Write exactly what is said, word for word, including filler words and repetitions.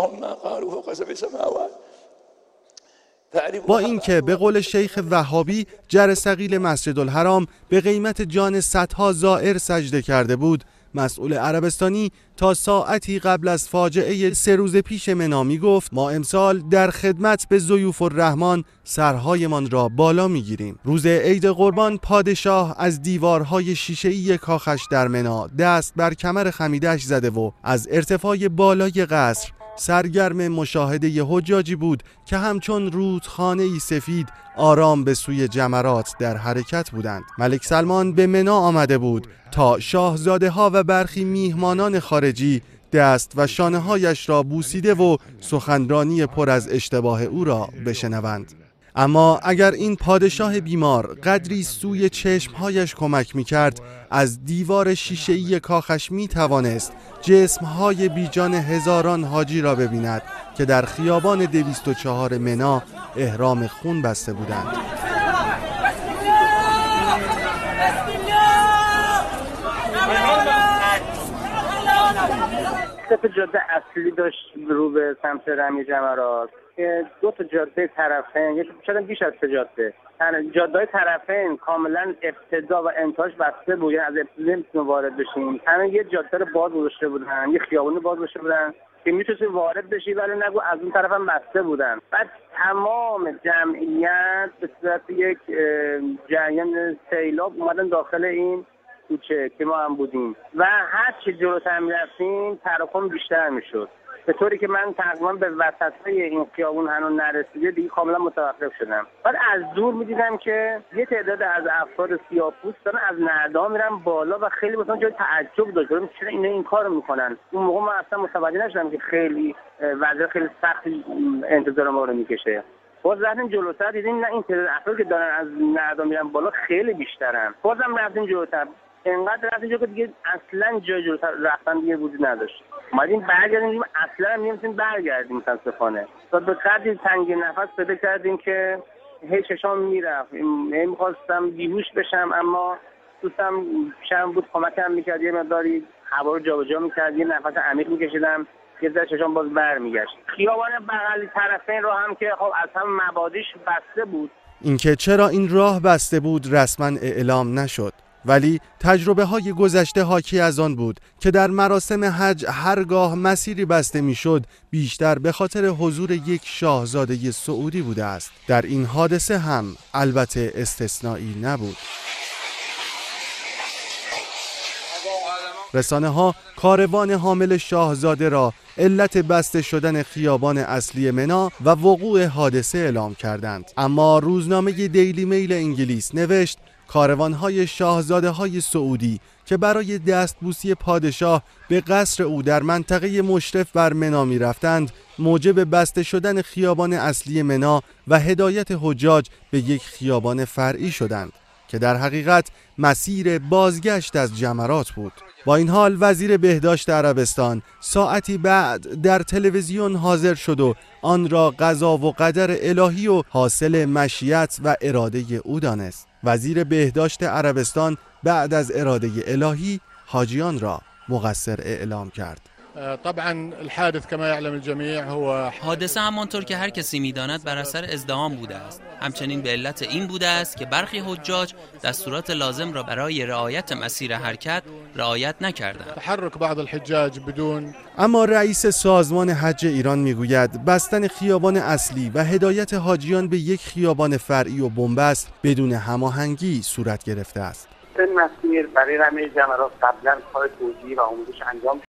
لهم ما قالوا فوق سبع سماوات. با اینکه به قول شیخ وهابی جرثقیل مسجدالحرام به قیمت جان صدها زائر سجده کرده بود، مسئول عربستانی تا ساعتی قبل از فاجعه سه روز پیش منا می گفت ما امسال در خدمت به ضیوف الرحمن سرهایمان را بالا می گیریم. روز عید قربان پادشاه از دیوارهای شیشه‌ای کاخش در منا دست بر کمر خمیده‌اش زده و از ارتفاع بالای قصر سرگرم مشاهده حجاجی بود که همچون رودخانه‌ای سفید آرام به سوی جمرات در حرکت بودند. ملک سلمان به منا آمده بود تا شاهزاده ها و برخی میهمانان خارجی دست و شانه هایش را بوسیده و سخنرانی پر از اشتباه او را بشنوند. اما اگر این پادشاه بیمار قدری سوی چشمهایش کمک میکرد، از دیوار شیشه‌ای کاخش میتوانست جسمهای بیجان هزاران حاجی را ببیند که در خیابان دویست و چهار منا احرام خون بسته بودند. سه جاده اصلی داشت رو به سمت رمی جمرات که دو تا جاده طرفین، یک شاید بیش از سه جاده جاده طرفین کاملا ابتدا و انتهاش بسته بود، یعنی از ابتدا نمیتونیم وارد بشیم. همین یه جاده رو باز گذاشته بودن، یه خیابونی باز گذاشته بودن که میتونی وارد بشی ولی نگو از اون طرف هم بسته بودن. بعد تمام جمعیت به صورت یک جریان سیلاب اومدن داخل این کوچه که ما هم بودیم و هر چی جلوتر میرفتیم تراکم بیشتر میشد، به طوری که من تقریبا به وسطای این خیابون هنوز نرسیده دیگه کاملا متوقف شدم. بعد از دور میدیدم که یه تعداد از افراد سیاه‌پوست دارن از نردا میرن بالا و خیلی مثلا جای تعجب داشت چرا اینا این کارو میکنن. اون موقع من اصلا متوجه نشدم که خیلی وضع خیلی سختی انتظار ما رو میکشه. باز رفتیم جلوتر دیدیم نه این تعداد افرادی که دارن از نردا میرن بالا خیلی بیشترن. بازم رفتیم جلوتر، انقدر رفتیم جلو که دیگه اصلا جای جلوتر رفتن دیگه وجود نداشت. اومدیم برگردیم اصلا هم نمیتونیم برگردیم متاسفانه. تا به قدری تنگ نفس پیدا کردیم که هی چشام میرفت، میخواستم بیهوش بشم اما دوستم پیشم بود کمکم میکرد، یه مقداری هوا رو جابجا میکرد، یه نفس عمیق میکشیدم یه ذره چشام باز برمیگشت. خیابان بغلی طرفین رو هم که خب از هم مبادیش بسته بود. اینکه چرا این راه بسته بود رسما اعلام نشد، ولی تجربه های گذشته حاکی از آن بود که در مراسم حج هرگاه مسیری بسته میشد بیشتر به خاطر حضور یک شاهزاده سعودی بوده است. در این حادثه هم البته استثنایی نبود. رسانه ها کاروان حامل شاهزاده را علت بسته شدن خیابان اصلی منا و وقوع حادثه اعلام کردند، اما روزنامه دیلی میل انگلیس نوشت کاروان‌های شاهزاده‌های سعودی که برای دستبوسی پادشاه به قصر او در منطقه مشرف بر منا می‌رفتند موجب بسته شدن خیابان اصلی منا و هدایت حجاج به یک خیابان فرعی شدند که در حقیقت مسیر بازگشت از جمرات بود. با این حال وزیر بهداشت عربستان ساعتی بعد در تلویزیون حاضر شد و آن را قضا و قدر الهی و حاصل مشیت و اراده او دانست. وزیر بهداشت عربستان بعد از اراده الهی حاجیان را مقصر اعلام کرد. طبعا الحادث كما يعلم الجميع هو حادثه همانطور که هر کسی می‌داند بر اثر ازدحام بوده است. همچنین به علت این بوده است که برخی حجاج دستورات لازم را برای رعایت مسیر حرکت رعایت نکردند. تحرک بعض الحجاج بدون. اما رئیس سازمان حج ایران میگوید بستن خیابان اصلی و هدایت حاجیان به یک خیابان فرعی و بنبست بدون هماهنگی صورت گرفته است. این مسیر برای رمی جمرات قبلا کار توجیهی و آموزش انجام